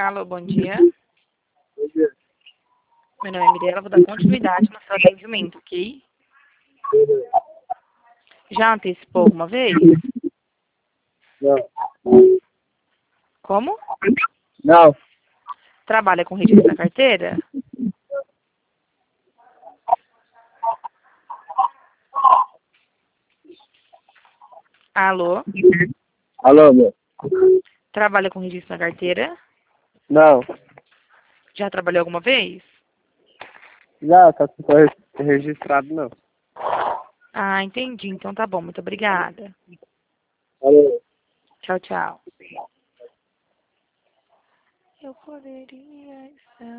Alô, bom dia. Bom dia. Meu nome é Mirella, vou dar continuidade no seu atendimento, ok? Já antecipou alguma vez? Não. Como? Não. Trabalha com registro na carteira? Alô? Alô, meu? Trabalha com registro na carteira? Não. Já trabalhou alguma vez? Já, tá registrado, não. Ah, entendi. Então tá bom. Muito obrigada. Alô? Tchau, tchau. Eu poderia estar...